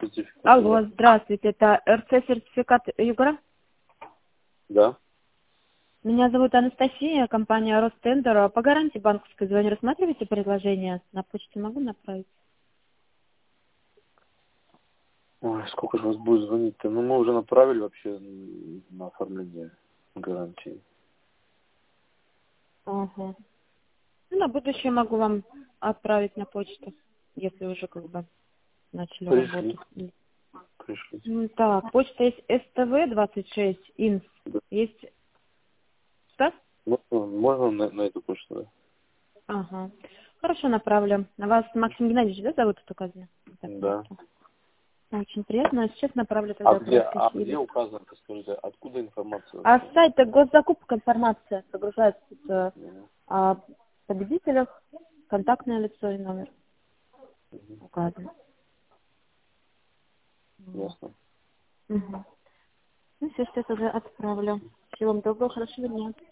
РЦ-сертификат. Алло, здравствуйте, это РЦ-сертификат Югра? Да. Меня зовут Анастасия, компания Ростендер. По гарантии банковской звоню. Рассматриваете предложение? На почту могу направить? Ой, сколько же вас будет звонить-то? Ну, мы уже направили вообще на оформление гарантии. Ага. Ну, на будущее могу вам отправить на почту, если уже как бы начали Пришли. работать. Пришлите. Ну, так, почта есть СТВ-26, инф. Да. Есть, да? Можно на эту почту, да? Ага. Хорошо, направлю. На вас Максим Геннадьевич, да, зовут тут указано? Так, Да. просто. Очень сейчас направлю А тогда где, просто через. указано, скажите, откуда информация А вообще? с сайта госзакупок информация прогружается тут, Мгм. о победителях, контактное лицо и номер Мгм. указан. Вот. Ясно. Угу. Ну, все, что я тогда отправлю. Всего вам доброго, хорошего дня.